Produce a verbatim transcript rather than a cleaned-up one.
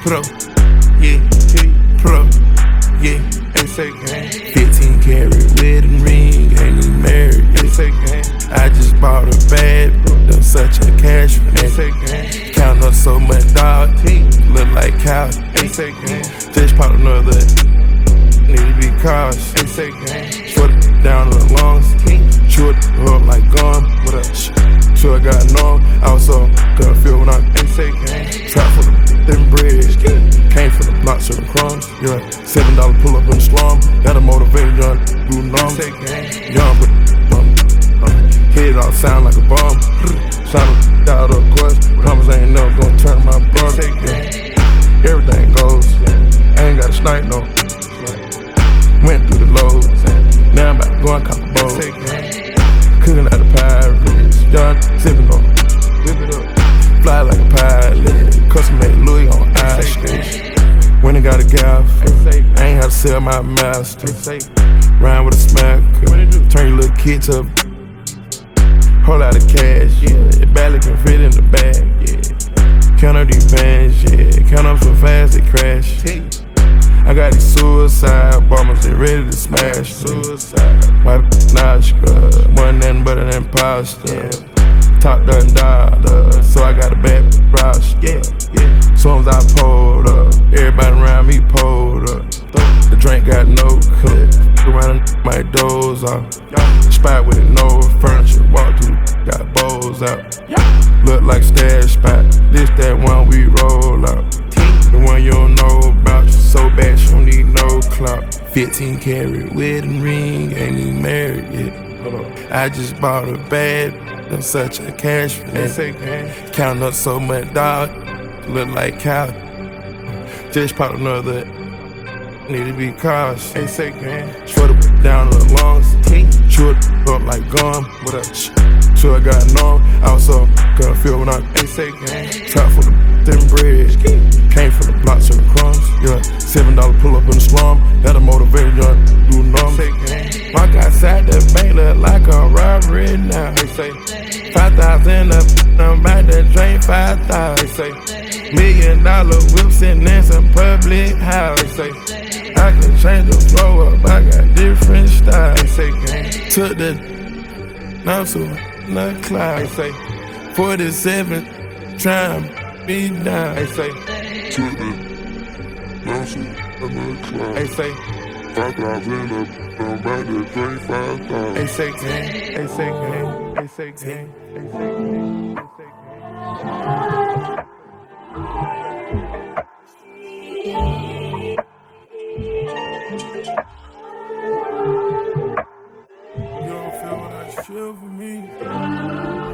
pro, yeah, pro, yeah, they say gang. fifteen karat wedding ring, ain't even married, they say gang. I just bought a bag, done such a cash for they say gang. Count up so much dog, look like cow, they say gang. Just popped another, need to be cautious, they say gang. Short it down to the lungs, chew it up like gum, what up, sure I got numb, also couldn't feel when I ain't say gang. Trap for the thin bread, came from the block serving crumbs, yeah. Seven dollar pull up in the slum, that'll motivate young, do numb, young but um, um, head all sound like a bomb, sound out of course, promise I ain't never gonna turn my brother, yeah. Everything goes, I ain't got a snipe no, went through the lows, now I'm about to go and cop a boat. Cooking out the pirates, young, sipping on, whip it up, fly like a pilot, custom made Louis on ice skate. When I got a gal, I ain't had to sell my master. Rhyme with a smack, turn your little kid to a whole lot of cash, yeah. It barely can fit in the bag, yeah. Count up these bands, yeah. Count up so fast they crash. I got these suicide bombers, they ready to smash. Suicide, my Nashka, one nothing but an imposter. Yeah. Top done died, uh, so I got a bad roster. Yeah, yeah. Soon as I pulled up, everybody around me pulled up. The drink got no cut, around my doors off. Spot with no furniture, walk through, got bowls out. Look like stash spot, this that one we roll out. The one you don't know about, so bad she don't need no clout. fifteen karat wedding ring, ain't even married yet. I just bought a bag, done such a cash for that. Counting up so much dog, look like cow. Just popped another, need to be cautious. They say gang, short it down to the lungs, chew it up like gum. What up? Sure I got numb, also couldn't feel when I they say gang. Trap for the thin bread, came from the block serving crumbs, yeah. Seven dollar pull up in the slum, that'll motivate young, do numb. Walk outside the bank look like a robbery now. They say five thousand up, I'm about to drain five thousand. They say million dollar whips and in some public house. They say I can change the flow up, I got different styles. They say gang, took the now to the cloud. They say forty-seven, trying be down. They say took the now to the cloud. They say five thousand up, I'm about to drink five thousand. They say gang, they say gang, they say gang, they say gang, they say gang. You don't feel what I feel for me.